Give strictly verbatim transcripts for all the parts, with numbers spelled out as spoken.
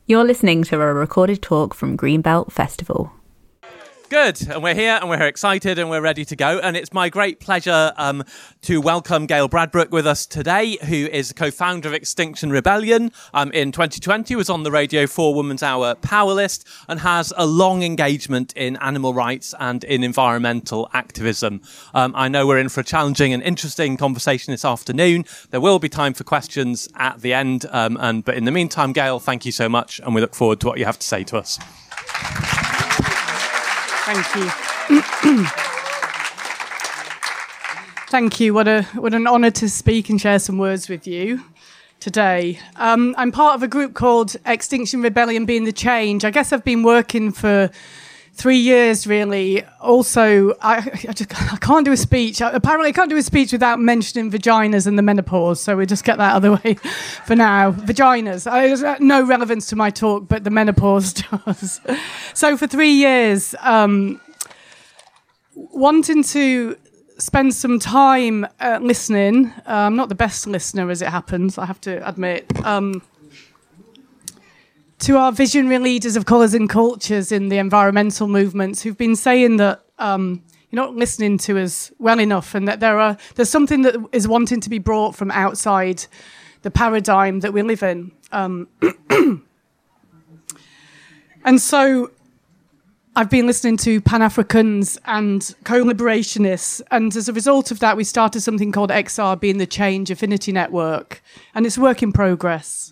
You're listening to a recorded talk from Greenbelt Festival. Good, and we're here and we're excited and we're ready to go, and it's my great pleasure um, to welcome Gail Bradbrook with us today, who is co-founder of Extinction Rebellion. Um, in twenty twenty was on the Radio four Women's Hour Power List and has a long engagement in animal rights and in environmental activism. Um, I know we're in for a challenging and interesting conversation this afternoon. There will be time for questions at the end, um, and but in the meantime, Gail, thank you so much, and we look forward to what you have to say to us. Thank you. Thank you. What a what an honour to speak and share some words with you today. Um, I'm part of a group called Extinction Rebellion Being the Change. I guess I've been working for three years, really. Also, I, I, just, I can't do a speech. I, apparently, I can't do a speech without mentioning vaginas and the menopause, so we just get that out of the way for now. Vaginas. I, there's no relevance to my talk, but the menopause does. So for three years, um, wanting to spend some time uh, listening. Uh, I'm not the best listener, as it happens, I have to admit. Um, to our visionary leaders of colours and cultures in the environmental movements who've been saying that um, you're not listening to us well enough, and that there are there's something that is wanting to be brought from outside the paradigm that we live in. Um, and so I've been listening to Pan-Africans and co-liberationists, and as a result of that, we started something called X R, Being the Change Affinity Network, and it's a work in progress.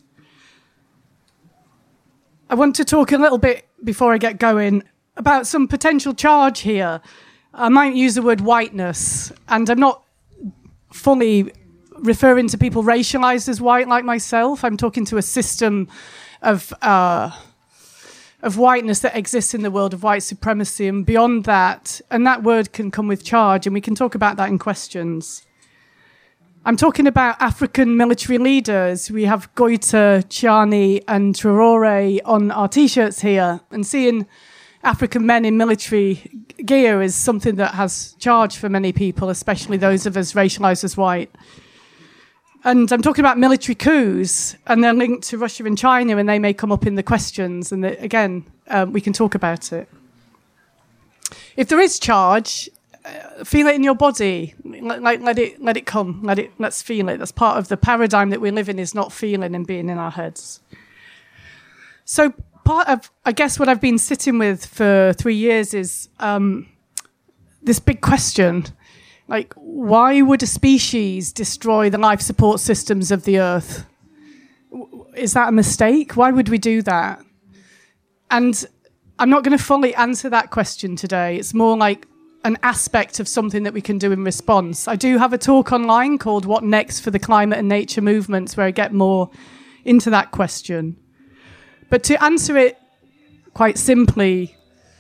I want to talk a little bit, before I get going, about some potential charge here. I might use the word whiteness, and I'm not fully referring to people racialized as white like myself. I'm talking to a system of uh, of whiteness that exists in the world of white supremacy, and beyond that, and that word can come with charge, and we can talk about that in questions. I'm talking about African military leaders. We have Goita, Chiani and Traore on our T-shirts here. And seeing African men in military gear is something that has charge for many people, especially those of us racialised as white. And I'm talking about military coups, and they're linked to Russia and China, and they may come up in the questions. And the, again, um, we can talk about it. If there is charge, Uh, feel it in your body. Let, like, let it, let it come. Let it. Let's feel it. That's part of the paradigm that we live in, is not feeling and being in our heads. So part of, I guess, what I've been sitting with for three years is um, this big question: like, why would a species destroy the life support systems of the earth? Is that a mistake? Why would we do that? And I'm not going to fully answer that question today. It's more like an aspect of something that we can do in response. I do have a talk online called What Next for the Climate and Nature Movements, where I get more into that question. But to answer it quite simply,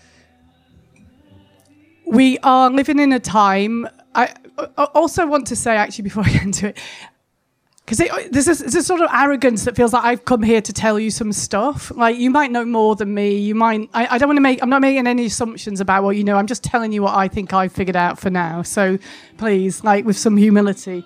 we are living in a time, I also want to say, actually, before I get into it, because there's this, there's this sort of arrogance that feels like I've come here to tell you some stuff. Like, you might know more than me. You might. I, I don't want to make. I'm not making any assumptions about what you know. I'm just telling you what I think I've figured out for now. So, please, like, with some humility.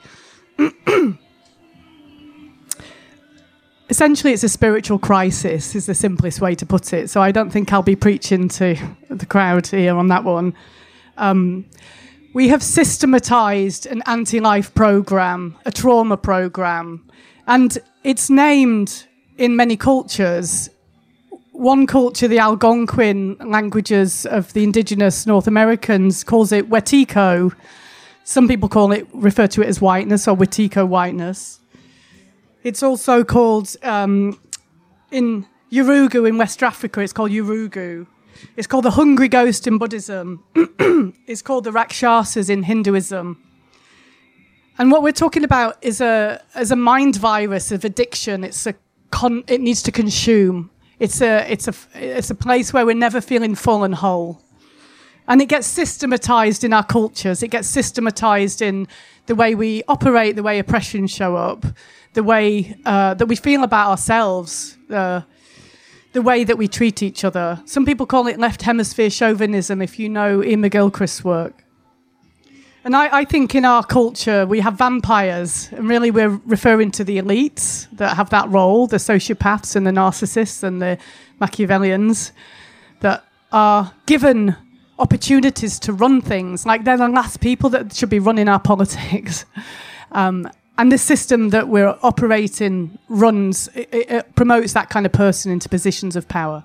Essentially, it's a spiritual crisis, is the simplest way to put it. So I don't think I'll be preaching to the crowd here on that one. Um, We have systematized an anti-life program, a trauma program, and it's named in many cultures. One culture, the Algonquin languages of the indigenous North Americans, calls it Wetiko. Some people call it, refer to it as whiteness or Wetiko whiteness. It's also called, um, in Yurugu in West Africa, it's called Yurugu. It's called the hungry ghost in Buddhism. It's called the Rakshasas in Hinduism. And what we're talking about is a is a mind virus of addiction. It's a con, it needs to consume. It's a it's a it's a place where we're never feeling full and whole. And it gets systematized in our cultures. It gets systematized in the way we operate, the way oppressions show up, the way uh, that we feel about ourselves. Uh, the way that we treat each other. Some people call it left hemisphere chauvinism, if you know Ian McGilchrist's work. And I, I think in our culture we have vampires, and really we're referring to the elites that have that role, the sociopaths and the narcissists and the Machiavellians that are given opportunities to run things. Like they're the last people that should be running our politics. Um, and the system that we're operating runs, it, it promotes that kind of person into positions of power.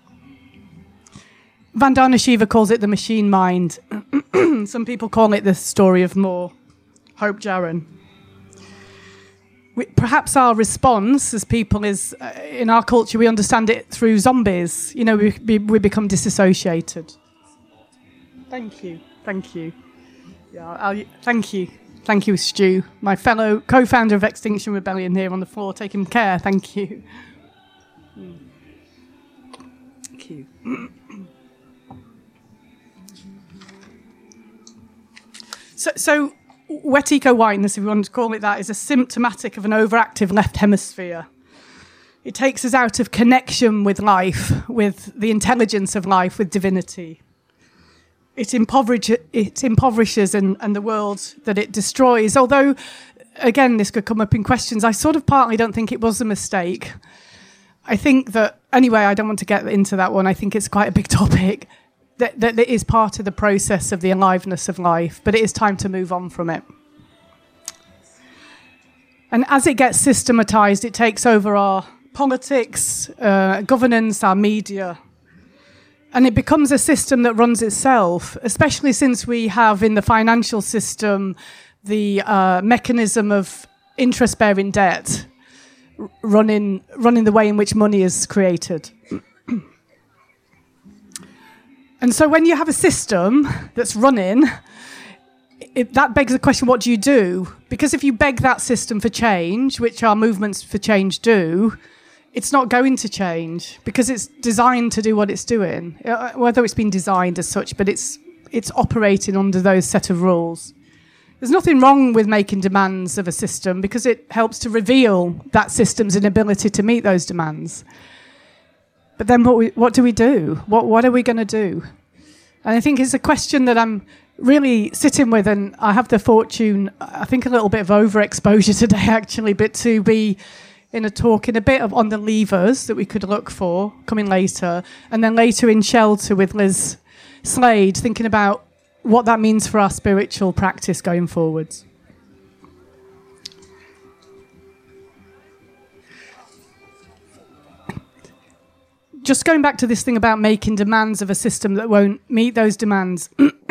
Vandana Shiva calls it the machine mind. Some people call it the story of More. Hope Jaron. We, perhaps our response as people is, uh, in our culture, we understand it through zombies. You know, we, we, we become disassociated. Thank you. Thank you. Yeah, I'll, thank you. Thank you, Stu, my fellow co-founder of Extinction Rebellion here on the floor, taking care. Thank you. Thank you. So, so wet eco-whiteness, if you want to call it that, is a symptomatic of an overactive left hemisphere. It takes us out of connection with life, with the intelligence of life, with divinity. It, impoverish, it impoverishes and, and the world that it destroys. Although, again, this could come up in questions, I sort of partly don't think it was a mistake. I think that, anyway, I don't want to get into that one. I think it's quite a big topic. That, that it is part of the process of the aliveness of life, but it is time to move on from it. And as it gets systematized, it takes over our politics, uh, governance, our media, and it becomes a system that runs itself, especially since we have in the financial system the uh, mechanism of interest-bearing debt running, running the way in which money is created. And so when you have a system that's running, it, that begs the question, what do you do? Because if you beg that system for change, which our movements for change do, it's not going to change because it's designed to do what it's doing, whether it's been designed as such, but it's it's operating under those set of rules. There's nothing wrong with making demands of a system because it helps to reveal that system's inability to meet those demands. But then what, we, what do we do? What, what are we going to do? And I think it's a question that I'm really sitting with, and I have the fortune, I think a little bit of overexposure today actually, but to be in a talk in a bit of on the levers that we could look for coming later, and then later in Shelter with Liz Slade, thinking about what that means for our spiritual practice going forwards. Just going back to this thing about making demands of a system that won't meet those demands.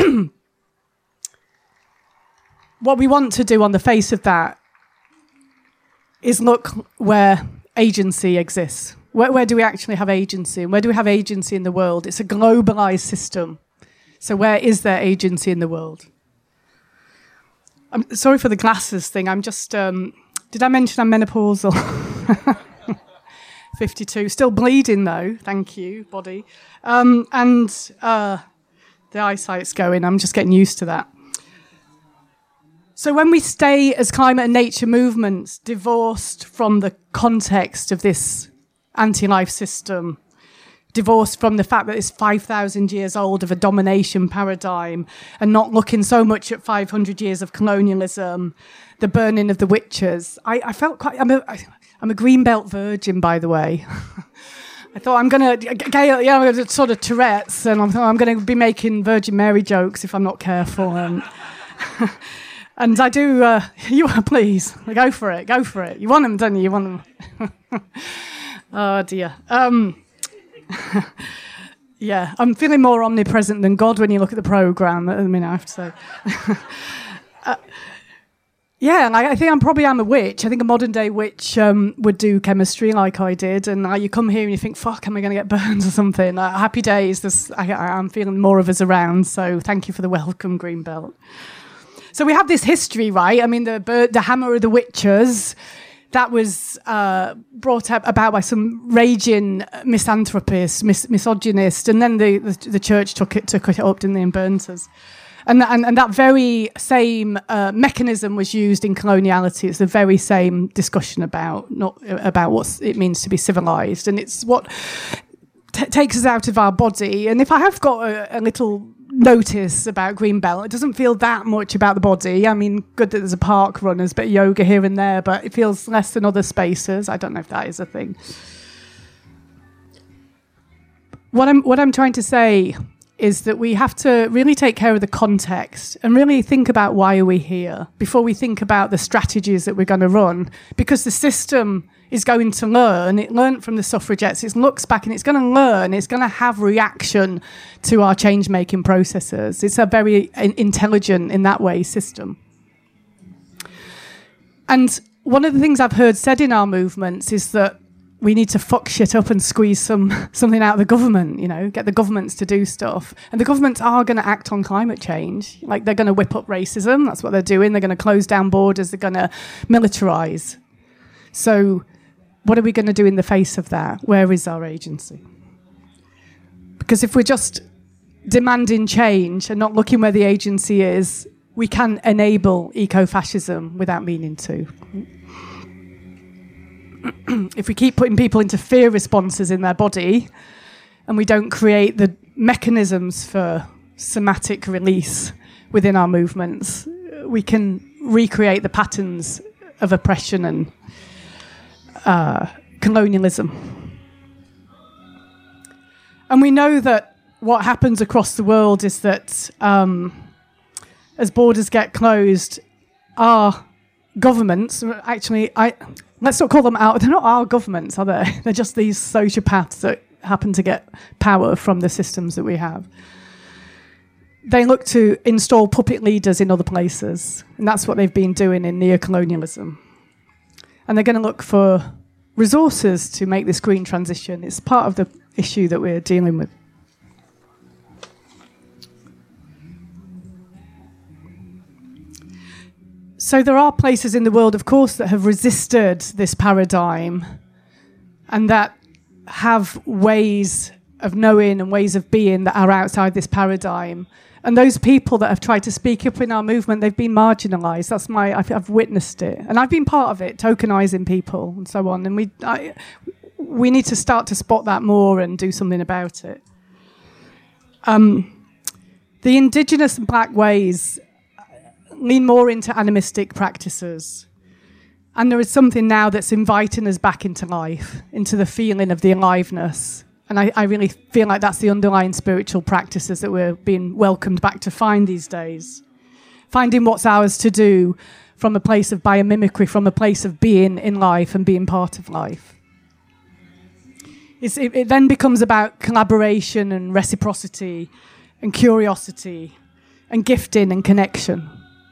What we want to do on the face of that is look where agency exists. Where, where do we actually have agency? And where do we have agency in the world? It's a globalized system. So where is there agency in the world? I'm sorry for the glasses thing. I'm just... Um, did I mention I'm menopausal? fifty-two, still bleeding though, thank you, body. Um, and uh, the eyesight's going, I'm just getting used to that. So when we stay as climate and nature movements divorced from the context of this anti-life system, divorced from the fact that it's five thousand years old of a domination paradigm and not looking so much at five hundred years of colonialism, the burning of the witches, I, I felt quite... I'm a, I, I'm a Greenbelt virgin, by the way. I thought I'm going to, Gail, yeah, I'm gonna sort of Tourette's, and I'm, I'm going to be making Virgin Mary jokes if I'm not careful. And, and I do, uh, you are, please, go for it, go for it. You want them, don't you? You want them. Oh, dear. Um, yeah, I'm feeling more omnipresent than God when you look at the programme. I mean, I have to say. uh, Yeah, and I, I think I'm probably am a witch. I think a modern day witch um, would do chemistry like I did, and uh, you come here and you think, "Fuck, am I going to get burned or something?" Uh, happy days. This, I, I'm feeling more of us around. So thank you for the welcome, Greenbelt. So we have this history, right? I mean, the bird, the hammer of the witches, that was uh, brought up about by some raging misanthropist, mis- misogynist, and then the, the the church took it took it up, didn't they, and burnt us. And, and, and that very same uh, mechanism was used in coloniality. It's the very same discussion about not about what it means to be civilized, and it's what t- takes us out of our body. And if I have got a, a little notice about Greenbelt. It doesn't feel that much about the body. I mean, good that there's a park run, there's a bit of yoga here and there, but it feels less than other spaces. I don't know if that is a thing. What I'm what I'm trying to say is that we have to really take care of the context and really think about why are we here before we think about the strategies that we're going to run, because the system is going to learn. It learned from the suffragettes. It looks back and it's going to learn. It's going to have reaction to our change-making processes. It's a very intelligent, in that way, system. And one of the things I've heard said in our movements is that we need to fuck shit up and squeeze some something out of the government, you know, get the governments to do stuff. And the governments are going to act on climate change. Like, they're going to whip up racism. That's what they're doing. They're going to close down borders. They're going to militarize. So what are we going to do in the face of that? Where is our agency? Because if we're just demanding change and not looking where the agency is, we can enable eco-fascism without meaning to. If we keep putting people into fear responses in their body and we don't create the mechanisms for somatic release within our movements, we can recreate the patterns of oppression and uh, colonialism. And we know that what happens across the world is that um, as borders get closed, our governments, actually, I... let's not call them out. They're not our governments, are they? They're just these sociopaths that happen to get power from the systems that we have. They look to install puppet leaders in other places, and that's what they've been doing in neocolonialism. And they're going to look for resources to make this green transition. It's part of the issue that we're dealing with. So there are places in the world, of course, that have resisted this paradigm and that have ways of knowing and ways of being that are outside this paradigm. And those people that have tried to speak up in our movement, they've been marginalised. That's my, I've, I've witnessed it. And I've been part of it, tokenising people and so on. And we, I, we need to start to spot that more and do something about it. Um, the indigenous and black ways lean more into animistic practices. And there is something now that's inviting us back into life, into the feeling of the aliveness. And I, I really feel like that's the underlying spiritual practices that we're being welcomed back to find these days. Finding what's ours to do from a place of biomimicry, from a place of being in life and being part of life. It's, it, it then becomes about collaboration and reciprocity and curiosity and gifting and connection.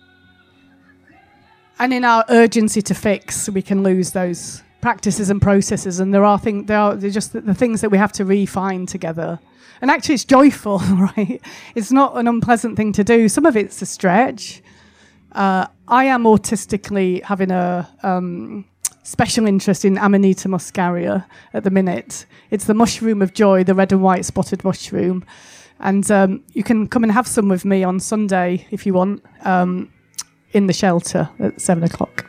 And in our urgency to fix, we can lose those practices and processes. And there are things, there are they're just the, the things that we have to refine together. And actually, it's joyful, right? It's not an unpleasant thing to do. Some of it's a stretch. Uh, I am autistically having a um, special interest in Amanita muscaria at the minute. It's the mushroom of joy, the red and white spotted mushroom. And um, you can come and have some with me on Sunday if you want. Um, in the shelter at seven o'clock.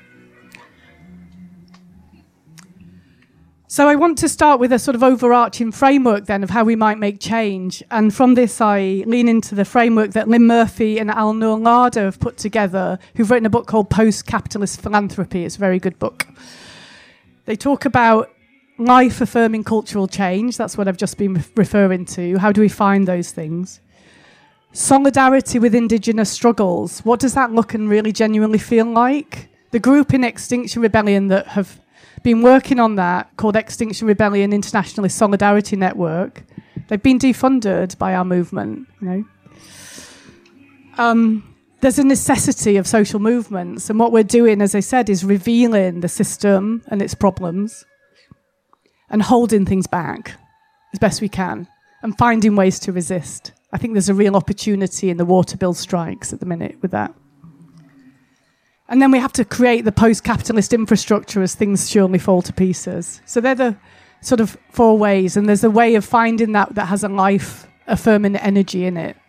So I want to start with a sort of overarching framework then of how we might make change. And from this, I lean into the framework that Lynn Murphy and Al Noor Lada have put together, who've written a book called Post-Capitalist Philanthropy. It's a very good book. They talk about life-affirming cultural change. That's what I've just been re- referring to. How do we find those things? Solidarity with Indigenous struggles. What does that look and really genuinely feel like? The group in Extinction Rebellion that have been working on that, called Extinction Rebellion Internationalist Solidarity Network, they've been defunded by our movement. You know, um, there's a necessity of social movements, and what we're doing, as I said, is revealing the system and its problems, and holding things back as best we can, and finding ways to resist. I think there's a real opportunity in the water bill strikes at the minute with that. And then we have to create the post-capitalist infrastructure as things surely fall to pieces. So they're the sort of four ways, and there's a way of finding that that has a life-affirming energy in it.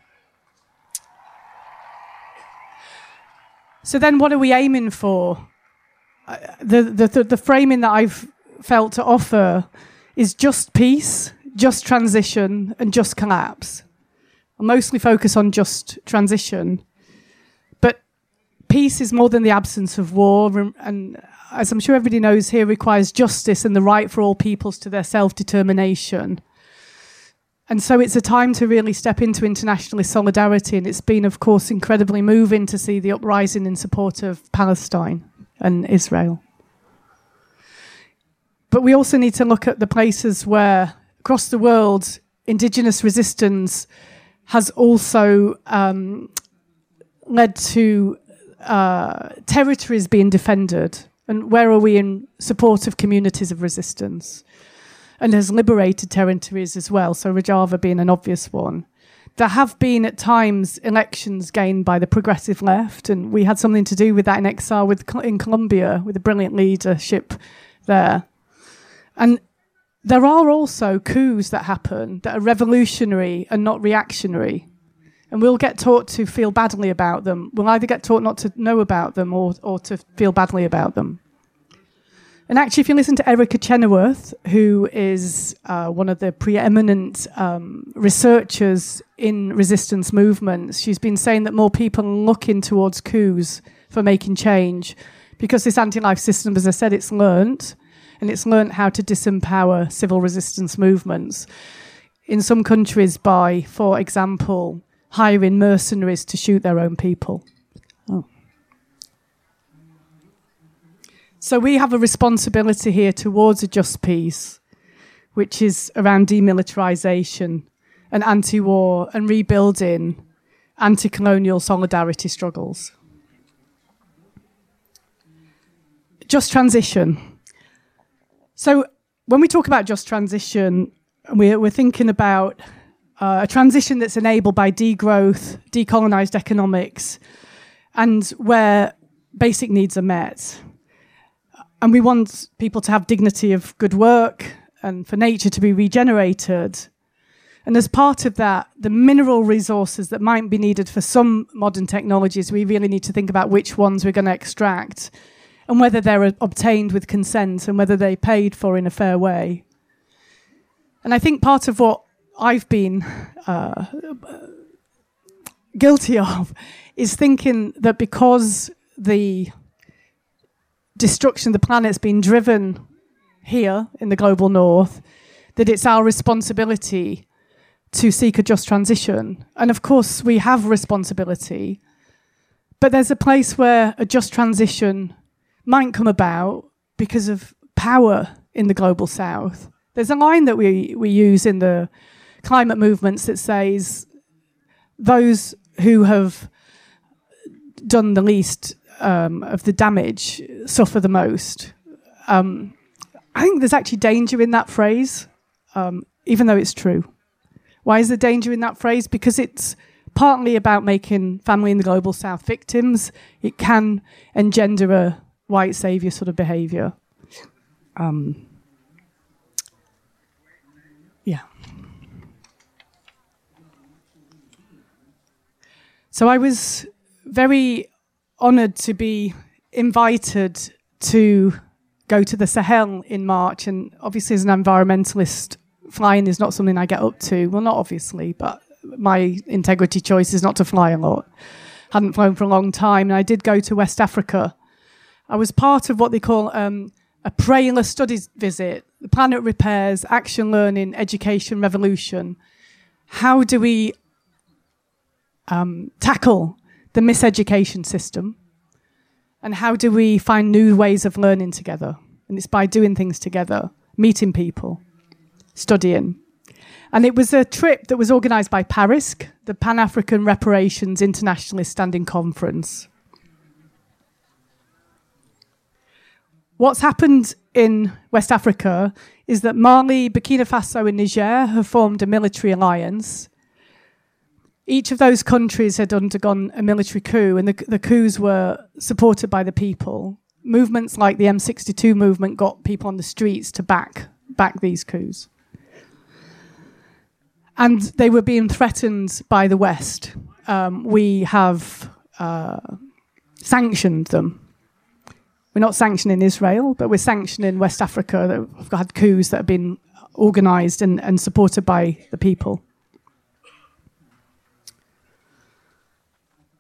So then what are we aiming for? Uh, the, the, the, the framing that I've felt to offer is just peace, just transition, and just collapse. mostly focus on just transition. But peace is more than the absence of war, and, and as I'm sure everybody knows here, requires justice and the right for all peoples to their self-determination. And so it's a time to really step into internationalist solidarity, and it's been, of course, incredibly moving to see the uprising in support of Palestine and Israel. But we also need to look at the places where, across the world, indigenous resistance has also um, led to uh, territories being defended. And where are we in support of communities of resistance? And has liberated territories as well, so Rojava being an obvious one. There have been, at times, elections gained by the progressive left, and we had something to do with that in exile with, in Colombia, with a brilliant leadership there. And there are also coups that happen that are revolutionary and not reactionary. And we'll get taught to feel badly about them. We'll either get taught not to know about them or, or to feel badly about them. And actually, if you listen to Erica Chenoweth, who is uh, one of the preeminent um, researchers in resistance movements, she's been saying that more people are looking towards coups for making change because this anti-life system, as I said, it's learnt, and it's learnt how to disempower civil resistance movements. In some countries by, for example, hiring mercenaries to shoot their own people. Oh. So we have a responsibility here towards a just peace, which is around demilitarization and anti-war and rebuilding anti-colonial solidarity struggles. Just transition. So when we talk about just transition, we're, we're thinking about uh, a transition that's enabled by degrowth, decolonized economics, and where basic needs are met. And we want people to have dignity of good work and for nature to be regenerated. And as part of that, the mineral resources that might be needed for some modern technologies, we really need to think about which ones we're going to extract and whether they're obtained with consent and whether they're paid for in a fair way. And I think part of what I've been uh, guilty of is thinking that because the destruction of the planet's been driven here in the global north, that it's our responsibility to seek a just transition. And of course, we have responsibility, but there's a place where a just transition might come about because of power in the global south. There's a line that we, we use in the climate movements that says those who have done the least um, of the damage suffer the most. Um, I think there's actually danger in that phrase, um, even though it's true. Why is there danger in that phrase? Because it's partly about making family in the global south victims. It can engender a white saviour sort of behaviour. Um, yeah. So I was very honoured to be invited to go to the Sahel in March, and obviously as an environmentalist, flying is not something I get up to. Well, not obviously, but my integrity choice is not to fly a lot. Hadn't flown for a long time, and I did go to West Africa. I was part of what they call um, a Prayler Studies visit, the Planet Repairs, Action Learning, Education Revolution. How do we um, tackle the miseducation system? And how do we find new ways of learning together? And it's by doing things together, meeting people, studying. And it was a trip that was organised by PARISC, the Pan-African Reparations Internationalist Standing Conference. What's happened in West Africa is that Mali, Burkina Faso and Niger have formed a military alliance. Each of those countries had undergone a military coup, and the, the coups were supported by the people. Movements like the M sixty-two movement got people on the streets to back, back these coups. And they were being threatened by the West. Um, we have uh, sanctioned them. We're not sanctioning Israel, but we're sanctioning West Africa that have had coups that have been organised and, and supported by the people.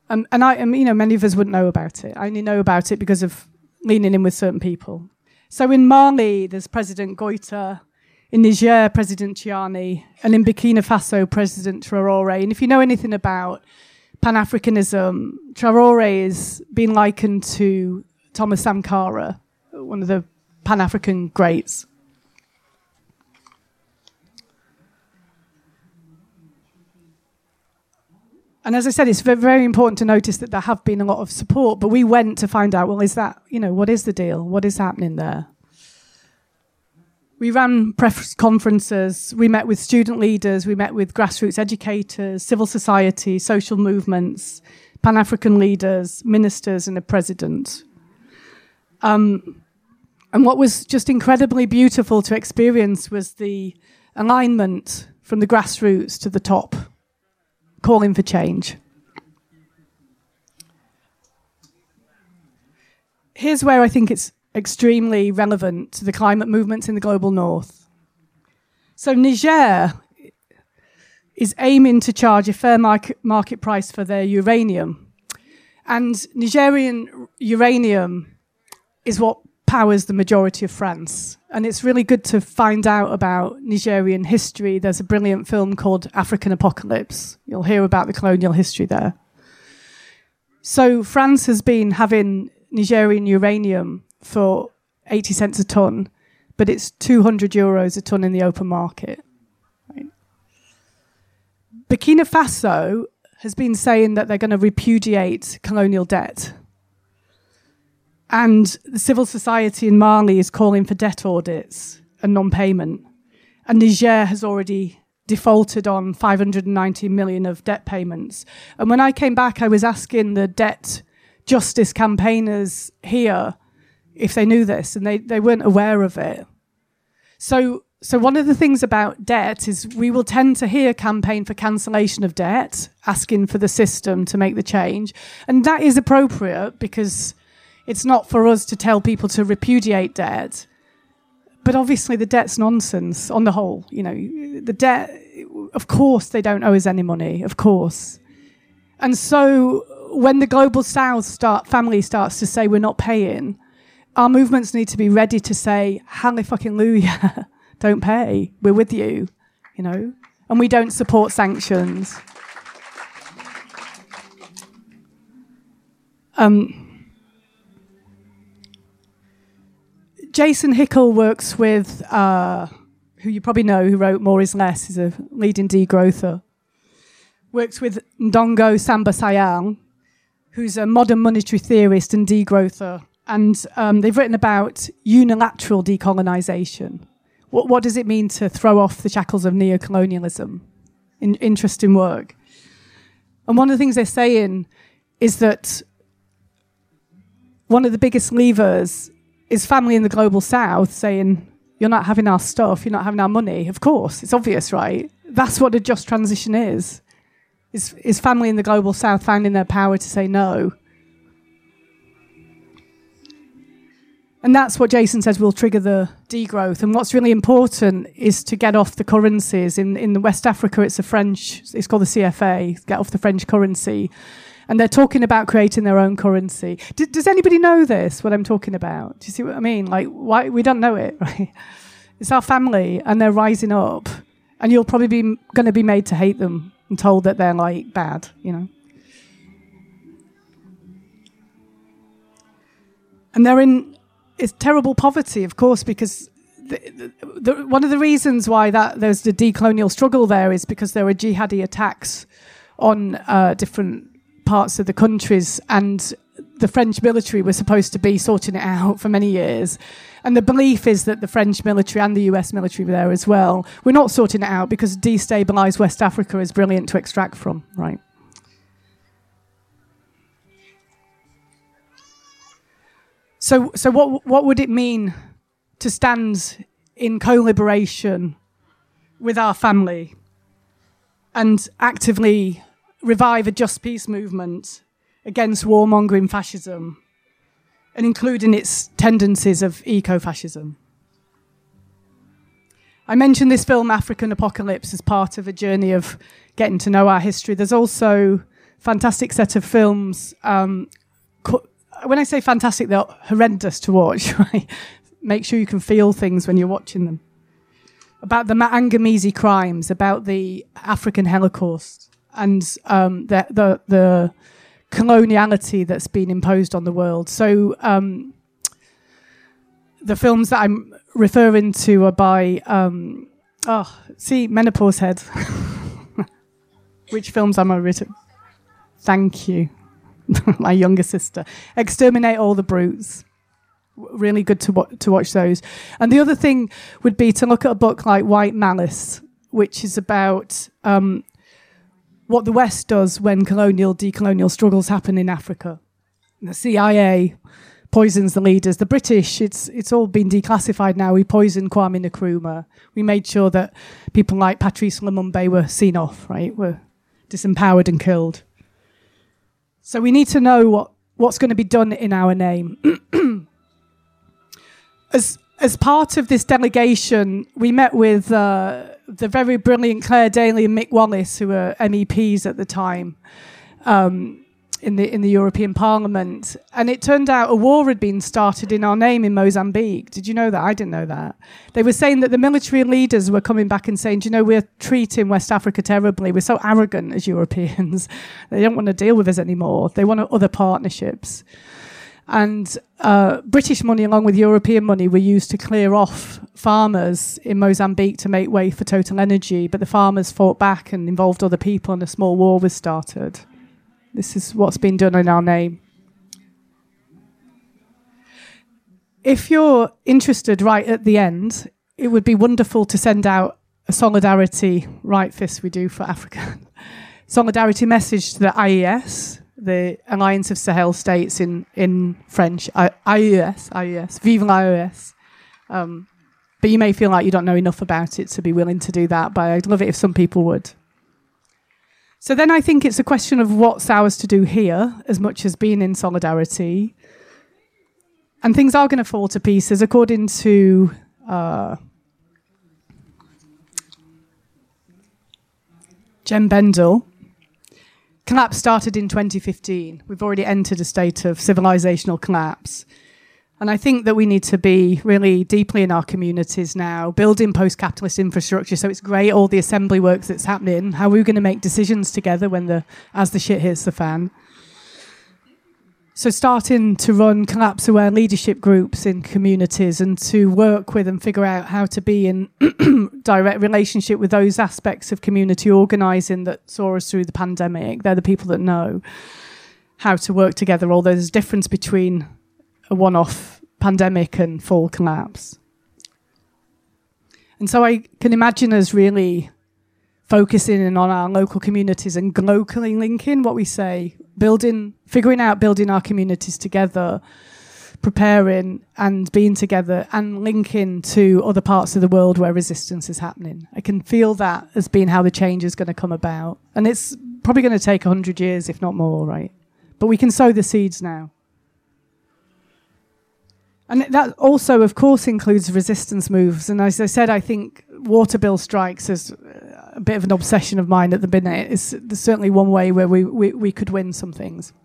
Um, and I, um, you know, many of us wouldn't know about it. I only know about it because of leaning in with certain people. So in Mali, there's President Goïta, in Niger, President Chiani, and in Burkina Faso, President Traoré. And if you know anything about Pan-Africanism, Traoré is been likened to Thomas Sankara, one of the Pan-African greats. And as I said, it's very important to notice that there have been a lot of support, but we went to find out, well, is that, you know, what is the deal? What is happening there? We ran press conferences, we met with student leaders, we met with grassroots educators, civil society, social movements, Pan-African leaders, ministers, and a president. Um, and what was just incredibly beautiful to experience was the alignment from the grassroots to the top, calling for change. Here's where I think it's extremely relevant to the climate movements in the global north. So Niger is aiming to charge a fair market, market price for their uranium. And Nigerian uranium is what powers the majority of France. And it's really good to find out about Nigerian history. There's a brilliant film called African Apocalypse. You'll hear about the colonial history there. So France has been having Nigerian uranium for eighty cents a tonne, but it's two hundred euros a tonne in the open market. Right? Burkina Faso has been saying that they're going to repudiate colonial debt. And the civil society in Mali is calling for debt audits and non-payment. And Niger has already defaulted on five hundred ninety million of debt payments. And when I came back, I was asking the debt justice campaigners here if they knew this, and they, they weren't aware of it. So, so one of the things about debt is we will tend to hear campaign for cancellation of debt, asking for the system to make the change. And that is appropriate because it's not for us to tell people to repudiate debt. But obviously the debt's nonsense on the whole. You know, the debt, of course they don't owe us any money, of course. And so when the global south start family starts to say we're not paying, our movements need to be ready to say, hallelujah, don't pay, we're with you, you know, and we don't support sanctions. Um, Jason Hickel works with, uh, who you probably know, who wrote More is Less, he's a leading degrowther, works with Ndongo Samba Sayang, who's a modern monetary theorist and degrowther. And um, they've written about unilateral decolonisation. What, what does it mean to throw off the shackles of neocolonialism? In, interesting work. And one of the things they're saying is that one of the biggest levers is family in the global south saying, you're not having our stuff, you're not having our money. Of course, it's obvious, right? That's what a just transition is. Is, is family in the global south finding their power to say no. And that's what Jason says will trigger the degrowth. And what's really important is to get off the currencies. In, in West Africa, it's a French, it's called the C F A, get off the French currency. And they're talking about creating their own currency. D- does anybody know this, what I'm talking about? Do you see what I mean? Like, why we don't know it, right? It's our family, and they're rising up. And you'll probably be going to be made to hate them and told that they're, like, bad, you know? And they're in... It's terrible poverty, of course, because the, the, the, one of the reasons why that there's the decolonial struggle there is because there were jihadi attacks on uh, different parts of the countries, and the French military was supposed to be sorting it out for many years. And the belief is that the French military and the U S military were there as well. We're not sorting it out because destabilised West Africa is brilliant to extract from, right? So, so what what would it mean to stand in co-liberation with our family and actively revive a just peace movement against warmongering fascism and including its tendencies of eco-fascism? I mentioned this film African Apocalypse as part of a journey of getting to know our history. There's also fantastic set of films. Um, co- when I say fantastic, they're horrendous to watch, right? Make sure you can feel things when you're watching them. About the Maangamizi crimes, about the African Holocaust, and um, the, the the coloniality that's been imposed on the world. So um, the films that I'm referring to are by, um, oh, see, menopause head. Which films am I written? Thank you. My younger sister. Exterminate All the Brutes. Really good to wa- to watch those. And the other thing would be to look at a book like White Malice, which is about um, what the West does when colonial, decolonial struggles happen in Africa. The C I A poisons the leaders. The British, it's it's all been declassified now. We poisoned Kwame Nkrumah. We made sure that people like Patrice Lumumba were seen off, right? Were disempowered and killed. So we need to know what, what's going to be done in our name. As as part of this delegation, we met with uh, the very brilliant Claire Daly and Mick Wallace, who were M E Ps at the time um, in the in the European Parliament. And it turned out a war had been started in our name in Mozambique. Did you know that? I didn't know that. They were saying that the military leaders were coming back and saying, do you know, we're treating West Africa terribly. We're so arrogant as Europeans. They don't want to deal with us anymore. They want other partnerships. And uh, British money, along with European money, were used to clear off farmers in Mozambique to make way for Total Energy. But the farmers fought back and involved other people, and a small war was started. This is what's been done in our name. If you're interested right at the end, it would be wonderful to send out a solidarity, right fist we do for Africa, solidarity message to the I E S, the Alliance of Sahel States in, in French, I, IES, IES, Vive l'I E S. Um, but you may feel like you don't know enough about it to be willing to do that, but I'd love it if some people would. So then I think it's a question of what's ours to do here, as much as being in solidarity. And things are going to fall to pieces, according to uh, Jem Bendell. Collapse started in twenty fifteen. We've already entered a state of civilizational collapse. And I think that we need to be really deeply in our communities now, building post-capitalist infrastructure. So it's great, all the assembly work that's happening. How are we going to make decisions together when the as the shit hits the fan? So starting to run collapse-aware leadership groups in communities and to work with and figure out how to be in direct relationship with those aspects of community organising that saw us through the pandemic. They're the people that know how to work together, although there's a difference between a one-off pandemic and full collapse. And so I can imagine us really focusing in on our local communities and locally linking what we say, building, figuring out building our communities together, preparing and being together and linking to other parts of the world where resistance is happening. I can feel that as being how the change is going to come about. And it's probably going to take one hundred years, if not more, right? But we can sow the seeds now. And that also, of course, includes resistance moves. And as I said, I think water bill strikes is a bit of an obsession of mine at the minute. It's there's certainly one way where we, we, we could win some things.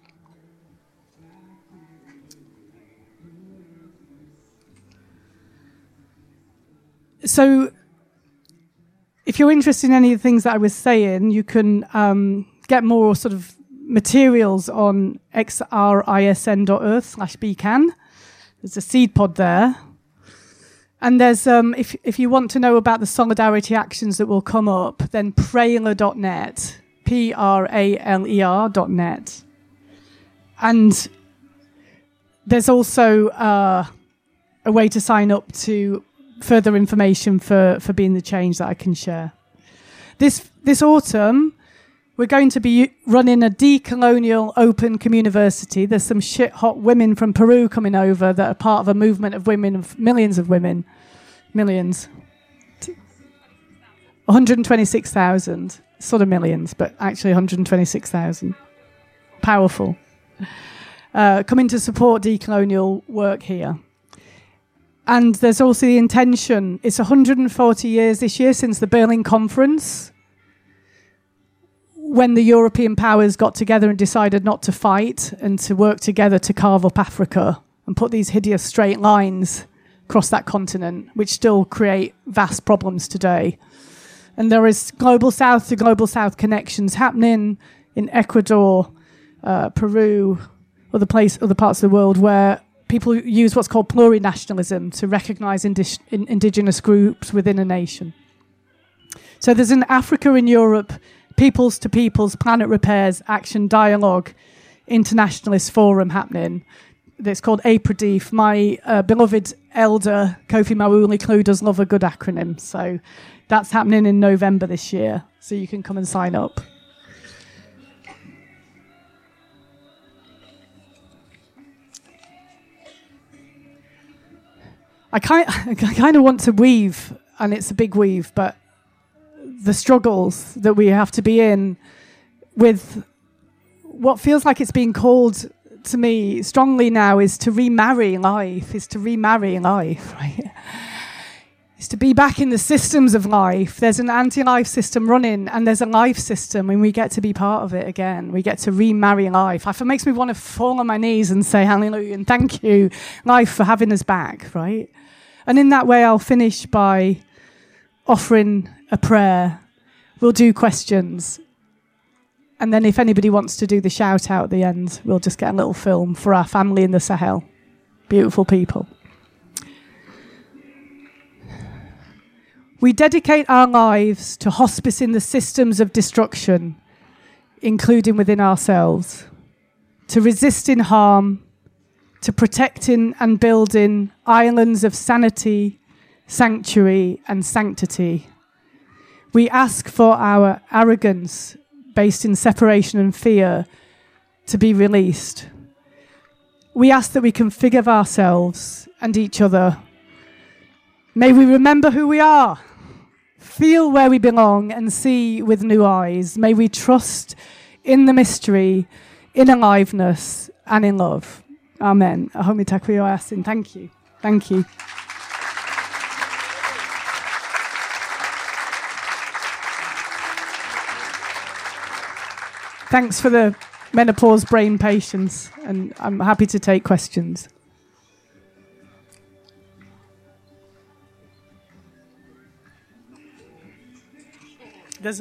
So if you're interested in any of the things that I was saying, you can um, get more sort of materials on x r i s n dot earth slash b can. There's a seed pod there. And there's, um, if if you want to know about the solidarity actions that will come up, then praler dot net, P R A L E R dot net. And there's also uh, a way to sign up to further information for, for being the change that I can share. This this autumn, we're going to be running a decolonial open communiversity. There's some shit hot women from Peru coming over that are part of a movement of women, of millions of women, millions, one hundred twenty-six thousand, sort of millions, but actually one hundred twenty-six thousand. Powerful. Uh, coming to support decolonial work here. And there's also the intention, it's one hundred forty years this year since the Berlin Conference, when the European powers got together and decided not to fight and to work together to carve up Africa and put these hideous straight lines across that continent, which still create vast problems today. And there is global south to global south connections happening in Ecuador, uh, Peru, other place, other parts of the world where people use what's called plurinationalism to recognise indi- in indigenous groups within a nation. So there's an Africa in Europe, Peoples to Peoples, Planet Repairs, Action, Dialogue, Internationalist Forum happening. It's called APRODEEF. My uh, beloved elder, Kofi Mawuli-Klue, does love a good acronym. So that's happening in November this year. So you can come and sign up. I kind, I kind of want to weave, and it's a big weave, but the struggles that we have to be in with what feels like it's being called to me strongly now is to remarry life, is to remarry life, right? Is to be back in the systems of life. There's an anti-life system running, and there's a life system, and we get to be part of it again. We get to remarry life. It makes me want to fall on my knees and say hallelujah and thank you, life, for having us back, right? And in that way, I'll finish by offering a prayer. We'll do questions. And then if anybody wants to do the shout out at the end, we'll just get a little film for our family in the Sahel. Beautiful people. We dedicate our lives to hospicing the systems of destruction, including within ourselves, to resisting harm, to protecting and building islands of sanity, sanctuary, and sanctity. We ask for our arrogance, based in separation and fear, to be released. We ask that we can forgive ourselves and each other. May we remember who we are, feel where we belong, and see with new eyes. May we trust in the mystery, in aliveness, and in love. Amen. Ahomi takuyo asin. Thank you. Thank you. Thanks for the menopause brain patience, and I'm happy to take questions. There's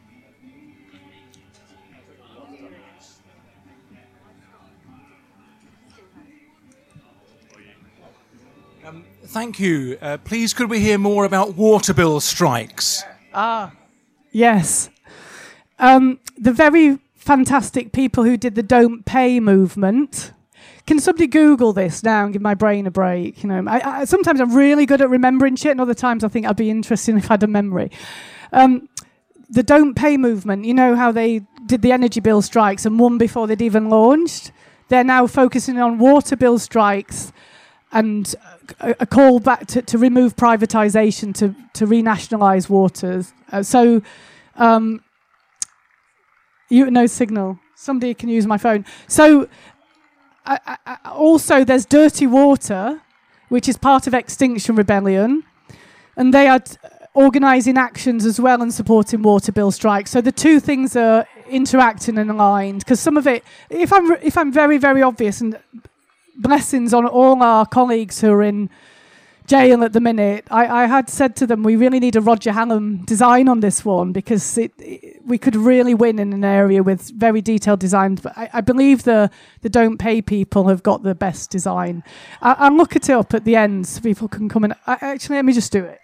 um, thank you. Uh, please, could we hear more about water bill strikes? Ah, yes. Um, the very fantastic people who did the Don't Pay movement. Can somebody Google this now and give my brain a break? You know, I, I, sometimes I'm really good at remembering shit, and other times I think I'd be interesting if I had a memory. Um, the Don't Pay movement, you know how they did the energy bill strikes and won before they'd even launched? They're now focusing on water bill strikes and a, a call back to, to remove privatisation, to, to renationalise waters. Uh, so... Um, You no signal. Somebody can use my phone. So, I, I, also there's Dirty Water, which is part of Extinction Rebellion, and they are t- organising actions as well and supporting water bill strikes. So the two things are interacting and aligned. Because some of it, if I'm re- if I'm very very obvious, and blessings on all our colleagues who are in jail at the minute, I, I had said to them, we really need a Roger Hallam design on this one, because it, it, we could really win in an area with very detailed designs. But I, I believe the, the Don't Pay people have got the best design. I, I'll look it up at the end so people can come in. I, actually, let me just do it.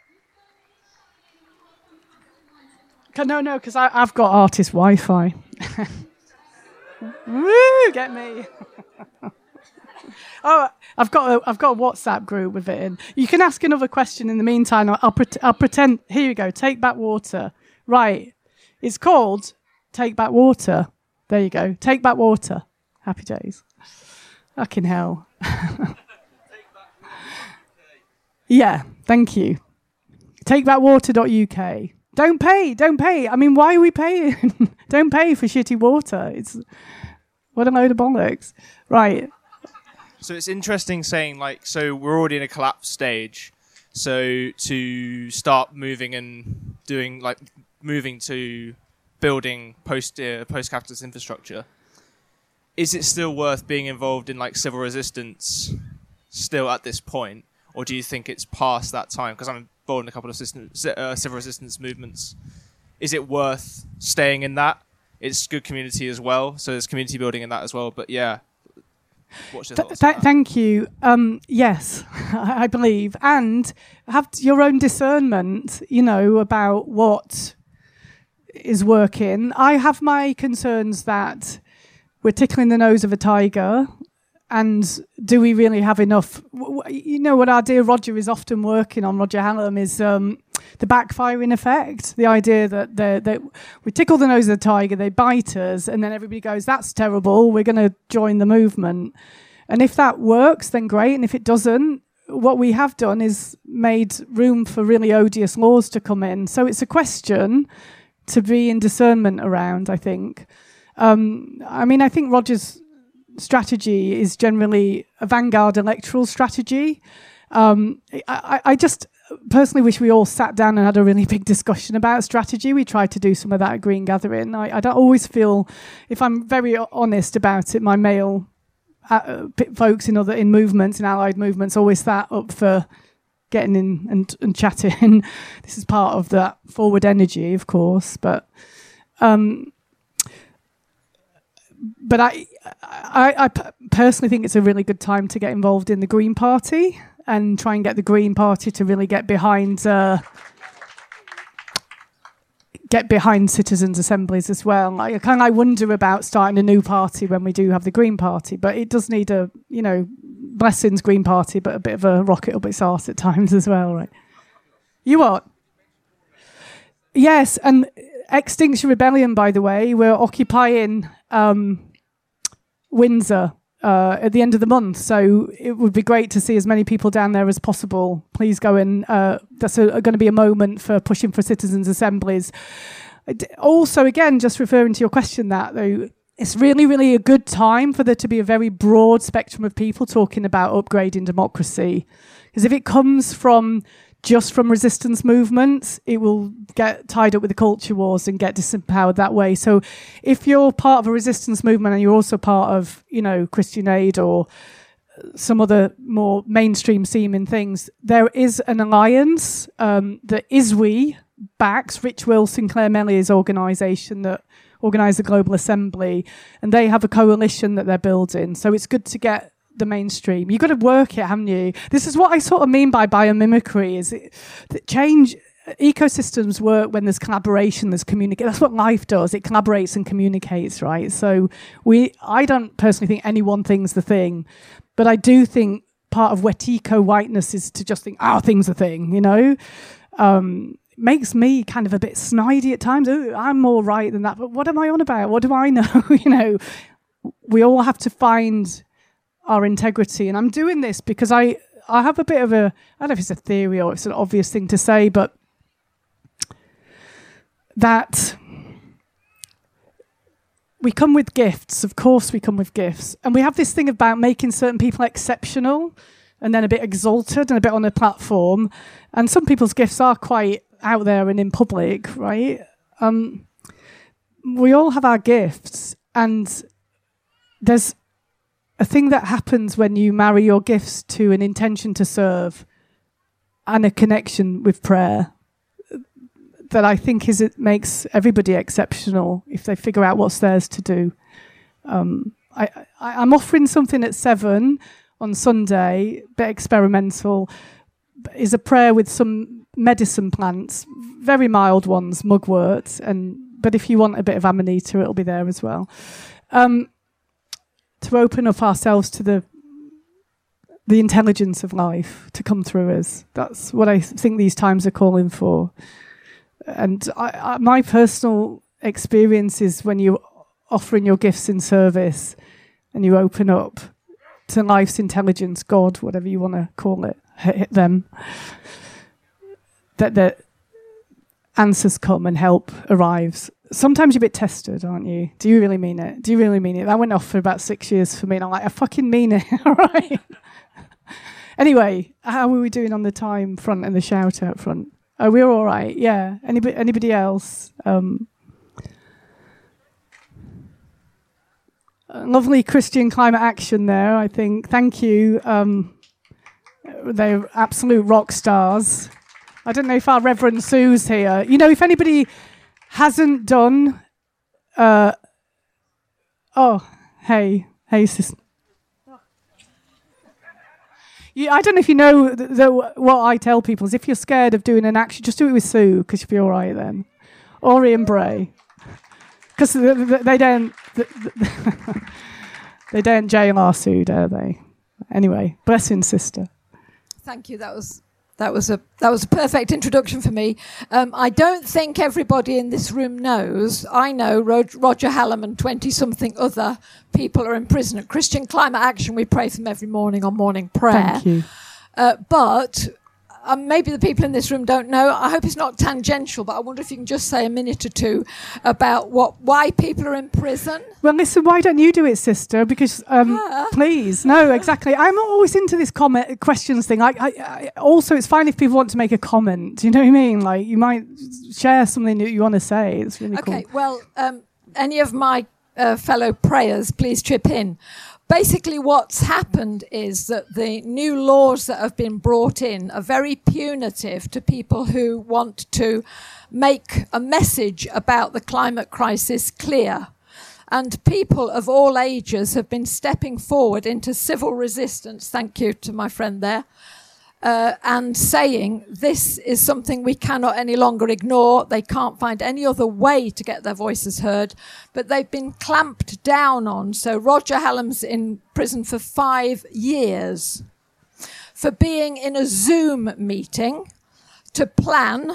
No, no, because I've got artist Wi-Fi. Woo, get me. Oh, I've got a, I've got a WhatsApp group with it in. You can ask another question in the meantime. I'll, I'll, pre- I'll pretend. Here you go. Take Back Water. Right. It's called Take Back Water. There you go. Take Back Water. Happy days. Fucking hell. Yeah. Thank you. take back water dot U K. Don't pay. Don't pay. I mean, why are we paying? Don't pay for shitty water. It's what a load of bollocks. Right. So it's interesting saying, like, so we're already in a collapse stage. So to start moving and doing, like, moving to building post uh, post-capitalist infrastructure, is it still worth being involved in like civil resistance still at this point, or do you think it's past that time? Because I'm involved in a couple of system, uh, civil resistance movements. Is it worth staying in that? It's good community as well, so there's community building in that as well. But yeah, what's your thoughts? Th- th- thank you. Um, yes, I believe, and have your own discernment. You know about what is working. I have my concerns that we're tickling the nose of a tiger, and do we really have enough? You know what our dear Roger is often working on, Roger Hallam, is um, the backfiring effect. The idea that that we tickle the nose of the tiger, they bite us, and then everybody goes, that's terrible, we're going to join the movement. And if that works, then great. And if it doesn't, what we have done is made room for really odious laws to come in. So it's a question to be in discernment around, I think. Um, I mean, I think Roger's strategy is generally a vanguard electoral strategy. Um, I, I just personally wish we all sat down and had a really big discussion about strategy. We tried to do some of that at Green Gathering. I, I don't always feel, if I'm very honest about it, my male uh, folks in other in movements, in allied movements, always sat up for getting in and, and chatting. This is part of that forward energy, of course, but um, but I, I, I personally think it's a really good time to get involved in the Green Party and try and get the Green Party to really get behind uh, get behind citizens' assemblies as well. I kind of I wonder about starting a new party when we do have the Green Party, but it does need a, you know, blessings Green Party, but a bit of a rocket up its arse at times as well, right? You what? Yes, and Extinction Rebellion, by the way, we're occupying um, Windsor uh, at the end of the month, so it would be great to see as many people down there as possible. Please go in. Uh, that's going to be a moment for pushing for citizens' assemblies. Also, again, just referring to your question, that though, it's really, really a good time for there to be a very broad spectrum of people talking about upgrading democracy. Because if it comes from just from resistance movements, it will get tied up with the culture wars and get disempowered that way. So if you're part of a resistance movement and you're also part of, you know, Christian Aid or some other more mainstream seeming things, there is an alliance um, that I S W I backs, Rich Wilson, Claire Mellier's organisation that organised the Global Assembly, and they have a coalition that they're building. So it's good to get the mainstream. You've got to work it, haven't you? This is what I sort of mean by biomimicry, is it, that change, ecosystems work when there's collaboration, there's communicate. That's what life does. It collaborates and communicates, right? So we, I don't personally think any one thing's the thing, but I do think part of wetiko whiteness is to just think, oh, thing's a thing, you know? Um, makes me kind of a bit snidey at times. Ooh, I'm more right than that, but what am I on about? What do I know? You know, we all have to find our integrity, and I'm doing this because I I have a bit of a, I don't know if it's a theory or it's an obvious thing to say, but that we come with gifts. Of course we come with gifts, and we have this thing about making certain people exceptional and then a bit exalted and a bit on a platform, and some people's gifts are quite out there and in public, right? Um, we all have our gifts, and there's a thing that happens when you marry your gifts to an intention to serve and a connection with prayer that I think is it makes everybody exceptional if they figure out what's theirs to do. Um, I, I, I'm offering something at seven on Sunday, a bit experimental, is a prayer with some medicine plants, very mild ones, mugwort, and but if you want a bit of amanita, it'll be there as well. Um, to open up ourselves to the the intelligence of life to come through us. That's what I think these times are calling for. And I, I, my personal experience is when you're offering your gifts in service and you open up to life's intelligence, God, whatever you want to call it, hit them, that the answers come and help arrives. Sometimes you're a bit tested, aren't you? Do you really mean it? Do you really mean it? That went off for about six years for me, and I'm like, I fucking mean it, all right? Anyway, how are we doing on the time front and the shout out front? Oh, we're all right, yeah. Anybody, anybody else? Um, lovely Christian Climate Action there, I think. Thank you. Um, they're absolute rock stars. I don't know if our Reverend Sue's here. You know, if anybody hasn't done... Uh, oh, hey. Hey, sister. You, I don't know if you know the, the, what I tell people is if you're scared of doing an action, just do it with Sue, because you'll be all right then. Or Ian Bray. Because they, they don't... They, they don't jail our Sue, do they? Anyway, blessing, sister. Thank you. That was that was a that was a perfect introduction for me. Um, I don't think everybody in this room knows. I know Rod- Roger Hallam and twenty something other people are in prison at Christian Climate Action. We pray for them every morning on morning prayer. Thank you. Uh, but um, maybe the people in this room don't know. I hope it's not tangential, but I wonder if you can just say a minute or two about what why people are in prison. Well, listen, why don't you do it, sister? Because, um, Ah. please. No, exactly. I'm always into this comment questions thing. I, I, I, also, it's fine if people want to make a comment. Do you know what I mean? Like, you might share something that you want to say. It's really cool. Okay, well, um, any of my uh, fellow prayers, please chip in. Basically, what's happened is that the new laws that have been brought in are very punitive to people who want to make a message about the climate crisis clear. And people of all ages have been stepping forward into civil resistance, thank you to my friend there, uh, and saying this is something we cannot any longer ignore. They can't find any other way to get their voices heard, but they've been clamped down on. So Roger Hallam's in prison for five years for being in a Zoom meeting to plan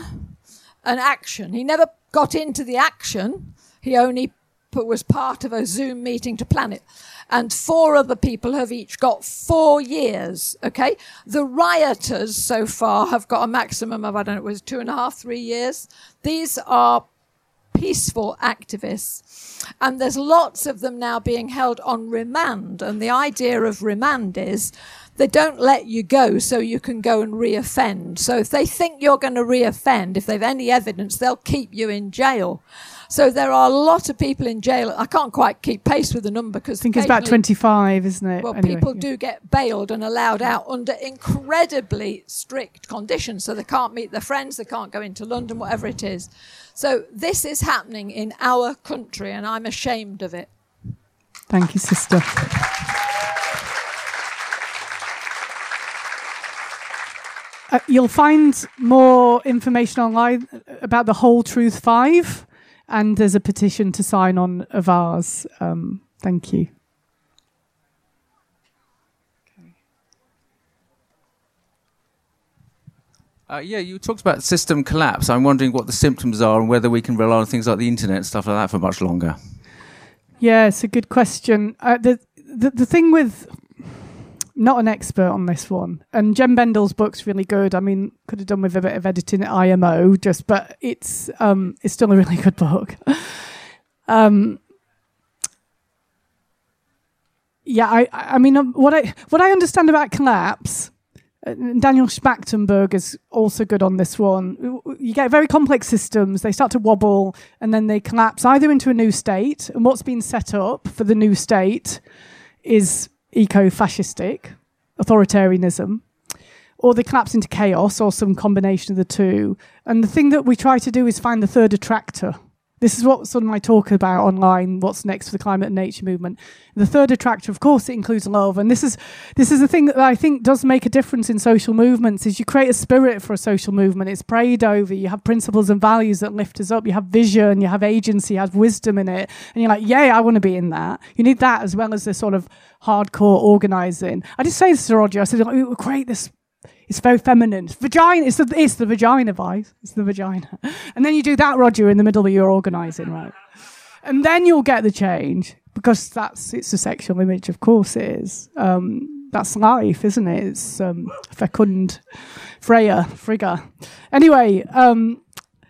an action. He never got into the action. He only but was part of a Zoom meeting to plan it. And four other people have each got four years, okay? The rioters so far have got a maximum of, I don't know, it was two and a half, three years. These are peaceful activists. And there's lots of them now being held on remand. And the idea of remand is they don't let you go so you can go and reoffend. So if they think you're going to reoffend, if they've any evidence, they'll keep you in jail. So there are a lot of people in jail. I can't quite keep pace with the number because I think it's about twenty-five, isn't it? Well, Anyway, people yeah. do get bailed and allowed out under incredibly strict conditions. So they can't meet their friends, they can't go into London, whatever it is. So this is happening in our country, and I'm ashamed of it. Thank you, sister. Uh, you'll find more information online about the Whole Truth Five, and there's a petition to sign on of ours. Um, thank you. Uh, yeah, you talked about system collapse. I'm wondering what the symptoms are and whether we can rely on things like the internet and stuff like that for much longer. Yeah, it's a good question. Uh, the, the the thing with... Not an expert on this one. And Jem Bendel's book's really good. I mean, could have done with a bit of editing at I M O, just, but it's um, it's still a really good book. um, yeah, I I mean, um, what I what I understand about collapse, uh, Daniel Schmachtenberg is also good on this one. You get very complex systems, they start to wobble, and then they collapse either into a new state, and what's been set up for the new state is eco-fascistic authoritarianism, or they collapse into chaos or some combination of the two. And the thing that we try to do is find the third attractor. This is what sort of I talk about online, what's next for the climate and nature movement. The third attractor, of course, it includes love. And this is this is the thing that I think does make a difference in social movements, is you create a spirit for a social movement. It's prayed over. You have principles and values that lift us up. You have vision, you have agency, you have wisdom in it. And you're like, yeah, I want to be in that. You need that as well as the sort of hardcore organising. I just say this to Roger. I said, we will create this. It's very feminine. It's vagina. It's the, it's the vagina vibe. It's the vagina. And then you do that, Roger, in the middle of your organising, right? And then you'll get the change, because that's it's a sexual image, of course it is. Um, that's life, isn't it? It's um, fecund, Freya, Frigga. Anyway, um,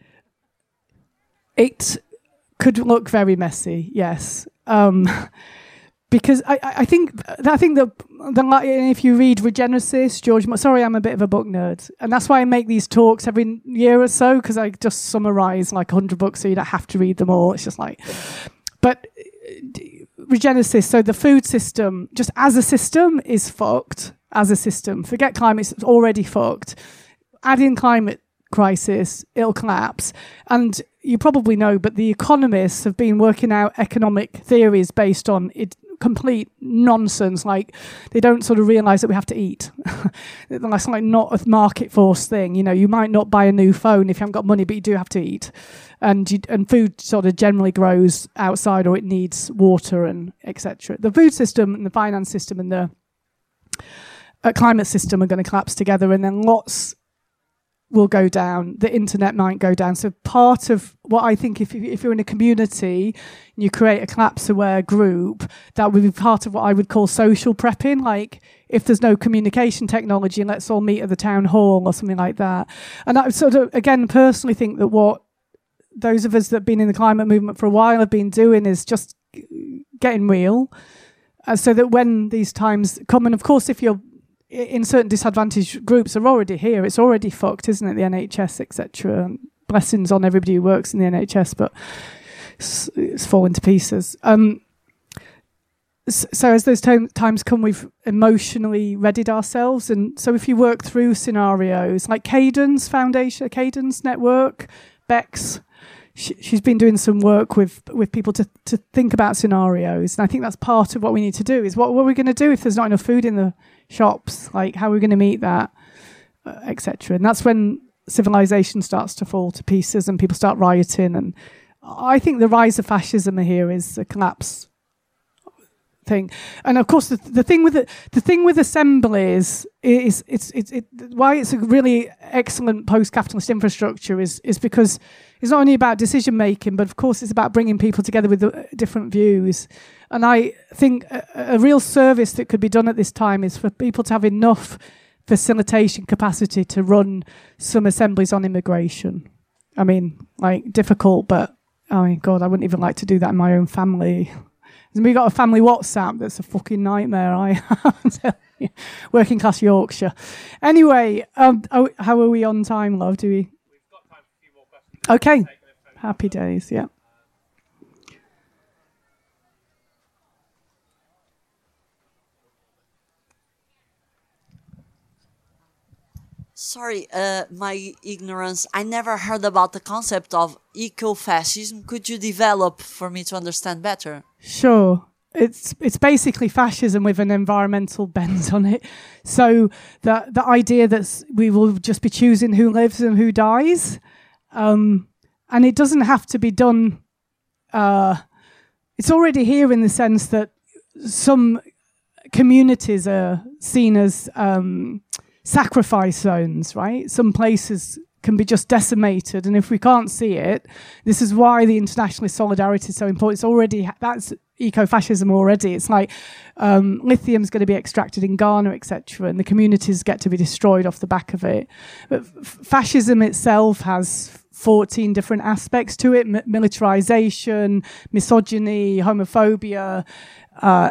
it could look very messy, yes. Um, Because I, I think I think that the, if you read Regenesis, George, sorry, I'm a bit of a book nerd, and that's why I make these talks every year or so, because I just summarise like a hundred books, so you don't have to read them all. It's just like, but regenesis, so the food system, just as a system, is fucked. As a system, forget climate; it's already fucked. Add in climate crisis, it'll collapse. And you probably know, but the economists have been working out economic theories based on it. Complete nonsense. Like, they don't sort of realize that we have to eat. That's like not a market force thing. You know, you might not buy a new phone if you haven't got money, but you do have to eat. And you, and food sort of generally grows outside, or it needs water and et cetera. The food system and the finance system and the uh, climate system are going to collapse together, and then lots will go down. The internet might go down. So part of what I think, if, you, if you're in a community and you create a collapse-aware group, that would be part of what I would call social prepping. Like, if there's no communication technology, let's all meet at the town hall or something like that. And I sort of, again, personally think that what those of us that have been in the climate movement for a while have been doing is just getting real, uh, so that when these times come, and of course, if you're in certain disadvantaged groups are already here. It's already fucked, isn't it? The N H S, et cetera. Blessings on everybody who works in the N H S, but it's, it's falling to pieces. Um, so as those time, times come, we've emotionally readied ourselves. And so if you work through scenarios like Cadence Foundation, Cadence Network, Bex, she, she's been doing some work with, with people to, to think about scenarios. And I think that's part of what we need to do is what, what are we going to do if there's not enough food in the shops? Like, how are we going to meet that, uh, et cetera. And that's when civilization starts to fall to pieces and people start rioting. And I think the rise of fascism here is a collapse thing. And of course, the, the thing with the, the thing with assemblies is it's it's it, why it's a really excellent post-capitalist infrastructure is is because it's not only about decision making, but of course it's about bringing people together with uh, different views. And I think a, a real service that could be done at this time is for people to have enough facilitation capacity to run some assemblies on immigration. I mean, like, difficult, but oh my God, I wouldn't even like to do that in my own family. We've got a family WhatsApp that's a fucking nightmare. I working class Yorkshire. Anyway, um, oh, how are we on time, love? Do we? We've got time for a few more questions. Okay. Happy days. Yeah. Sorry, uh, my ignorance. I never heard about the concept of eco-fascism. Could you develop for me to understand better? Sure. It's it's basically fascism with an environmental bent on it. So the the idea that we will just be choosing who lives and who dies, um, and it doesn't have to be done. Uh, it's already here in the sense that some communities are seen as um, sacrifice zones, right? Some places can be just decimated, and if we can't see it, this is why the internationalist solidarity is so important. It's already ha- that's eco-fascism already. It's like um, lithium's going to be extracted in Ghana, et cetera, and the communities get to be destroyed off the back of it. But f- fascism itself has fourteen different aspects to it: M- militarization, misogyny, homophobia, uh,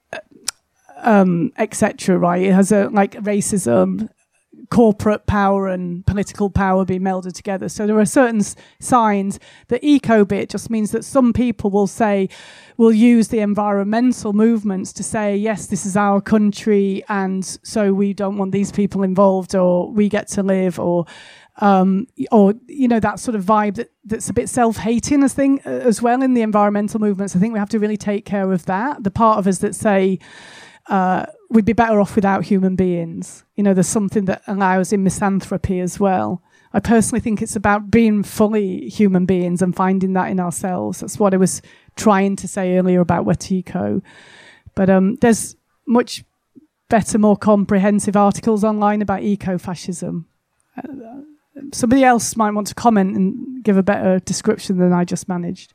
um, et cetera. Right? It has a like racism, corporate power and political power being melded together. So there are certain s- signs. The eco bit just means that some people will say, will use the environmental movements to say, yes, this is our country, and so we don't want these people involved, or we get to live, or um, or you know, that sort of vibe that, that's a bit self-hating as thing uh, as well in the environmental movements. I think we have to really take care of that. The part of us that say, Uh, we'd be better off without human beings. You know, there's something that allows in misanthropy as well. I personally think it's about being fully human beings and finding that in ourselves. That's what I was trying to say earlier about Wetiko. But um, there's much better, more comprehensive articles online about eco-fascism. Uh, somebody else might want to comment and give a better description than I just managed.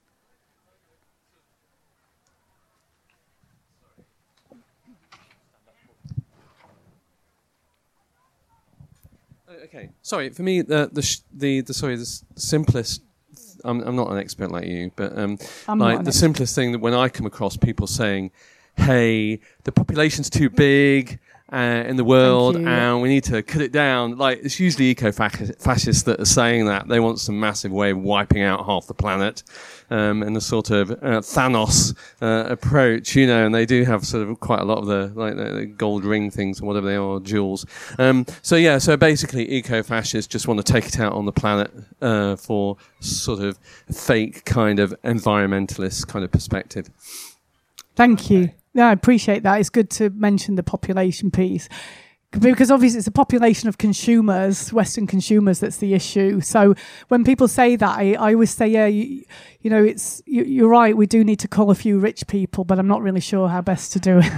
Okay, sorry. For me, the the sh- the, the sorry, the s- simplest. I'm I'm not an expert like you, but um, I'm like not an the expert. simplest thing that when I come across people saying, "Hey, the population's too big, uh, in the world, you. and we need to cut it down. Like, it's usually eco-fascists that are saying that. They want some massive way of wiping out half the planet, um, in a sort of uh, Thanos uh, approach, you know, and they do have sort of quite a lot of the, like, the, the gold ring things or whatever they are, jewels. Um, so, yeah, so basically eco-fascists just want to take it out on the planet uh, for sort of fake kind of environmentalist kind of perspective. Thank you. Yeah, I appreciate that. It's good to mention the population piece, because obviously it's a population of consumers, Western consumers, that's the issue. So when people say that, I, I always say, yeah, you, you know, it's you, you're right. We do need to call a few rich people, but I'm not really sure how best to do it.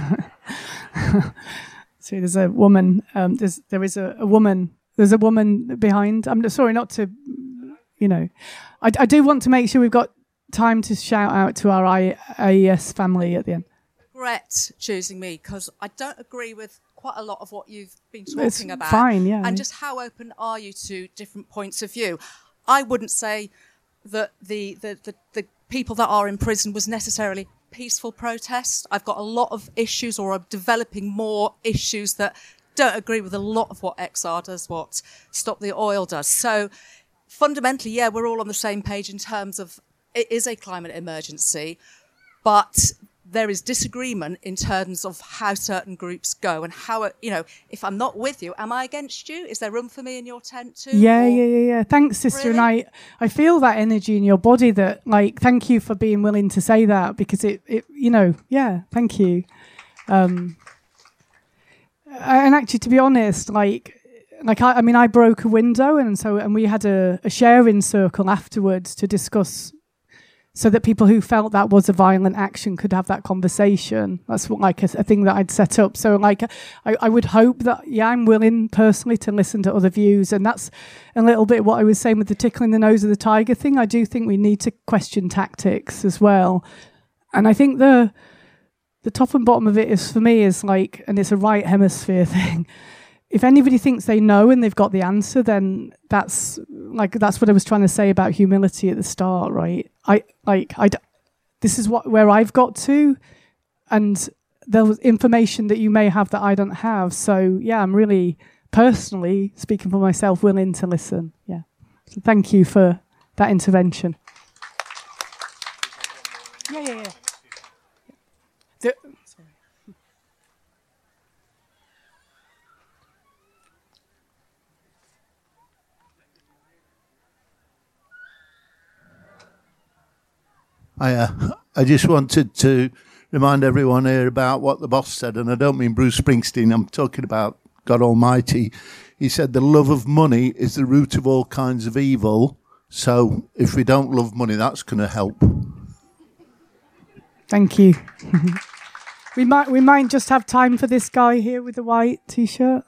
So there's a woman. Um, there's there is a, a woman. There's a woman behind. I'm sorry, not to, you know, I, I do want to make sure we've got time to shout out to our I E S family at the end. Regret choosing me because I don't agree with quite a lot of what you've been talking It's about. fine, yeah. And just how open are you to different points of view? I wouldn't say that the, the, the, the people that are in prison was necessarily peaceful protest. I've got a lot of issues, or I'm developing more issues that don't agree with a lot of what X R does, what Stop the Oil does. So fundamentally, yeah, we're all on the same page in terms of it is a climate emergency, but there is disagreement in terms of how certain groups go and how, you know, if I'm not with you, am I against you? Is there room for me in your tent too? Yeah, or? yeah, yeah, yeah. Thanks, sister. Really? And I, I feel that energy in your body that, like, thank you for being willing to say that, because it, it you know, yeah, thank you. Um, and actually, to be honest, like, like I, I mean, I broke a window, and so, and we had a, a sharing circle afterwards to discuss, so that people who felt that was a violent action could have that conversation. That's what, like a, a thing that I'd set up. So like I, I would hope that, yeah, I'm willing personally to listen to other views. And that's a little bit what I was saying with the tickling the nose of the tiger thing. I do think we need to question tactics as well. And I think the the top and bottom of it is, for me, is like, and it's a right hemisphere thing. If anybody thinks they know and they've got the answer, then that's like that's what I was trying to say about humility at the start, right? I like I. This is what where I've got to, and there was information that you may have that I don't have. So yeah, I'm really personally speaking for myself, willing to listen. Yeah, so thank you for that intervention. Yeah, yeah, yeah. The, I, uh, I just wanted to remind everyone here about what the boss said, and I don't mean Bruce Springsteen, I'm talking about God Almighty. He said the love of money is the root of all kinds of evil, so if we don't love money, that's going to help. Thank you. we might we might just have time for this guy here with the white T-shirt.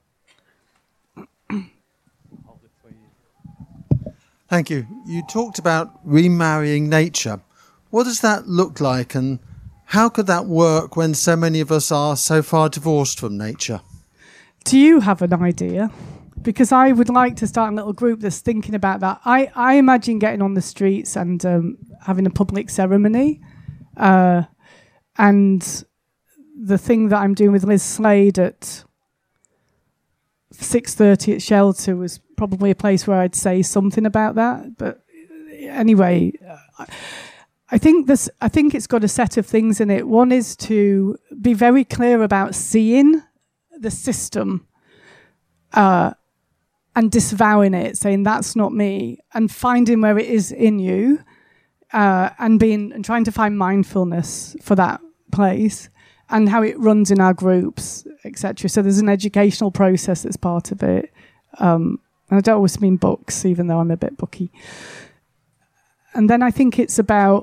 Thank you. You talked about remarrying nature. What does that look like, and how could that work when so many of us are so far divorced from nature? Do you have an idea? Because I would like to start a little group that's thinking about that. I, I imagine getting on the streets and um, having a public ceremony. Uh, and the thing that I'm doing with Liz Slade at six thirty at Shelter was probably a place where I'd say something about that. But anyway, uh, I think this. I think it's got a set of things in it. One is to be very clear about seeing the system uh, and disavowing it, saying that's not me, and finding where it is in you, uh, and being and trying to find mindfulness for that place and how it runs in our groups, et cetera. So there's an educational process that's part of it. Um, and I don't always mean books, even though I'm a bit booky. And then I think it's about,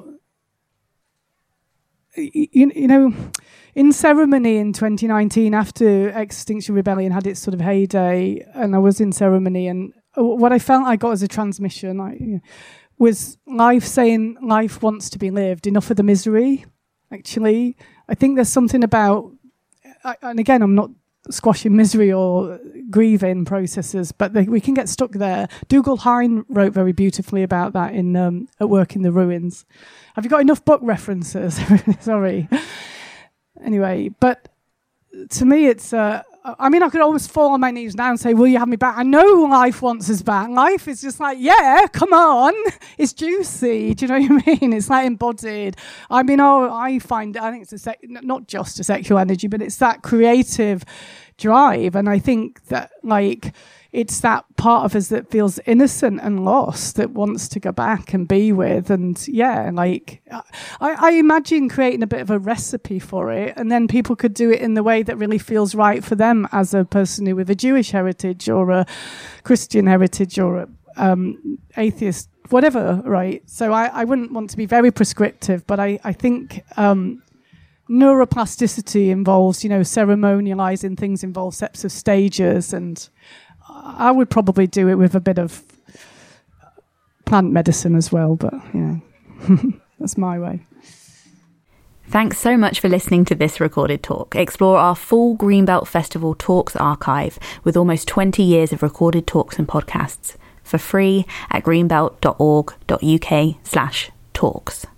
you, you know, in ceremony in twenty nineteen, after Extinction Rebellion had its sort of heyday, and I was in ceremony, and what I felt I got as a transmission I, you know, was life saying life wants to be lived, enough of the misery, actually. I think there's something about, and again, I'm not squashing misery or grieving processes, but they, we can get stuck there. Dougal Hine wrote very beautifully about that in um, At Work in the Ruins. Have you got enough book references? Sorry. Anyway, but to me, it's. Uh, I mean, I could almost fall on my knees now and say, will you have me back? I know life wants us back. Life is just like, yeah, come on. It's juicy. Do you know what I mean? It's like embodied. I mean, oh, I find, I think it's a sec- not just a sexual energy, but it's that creative drive. And I think that, like, it's that part of us that feels innocent and lost that wants to go back and be with. And yeah, like I, I imagine creating a bit of a recipe for it, and then people could do it in the way that really feels right for them as a person who with a Jewish heritage or a Christian heritage or a um, atheist, whatever, right? So I, I wouldn't want to be very prescriptive, but I, I think um, neuroplasticity involves, you know, ceremonializing things, involves sets of stages, and I would probably do it with a bit of plant medicine as well, but yeah, that's my way. Thanks so much for listening to this recorded talk. Explore our full Greenbelt Festival Talks archive with almost twenty years of recorded talks and podcasts for free at greenbelt dot org dot uk slash talks.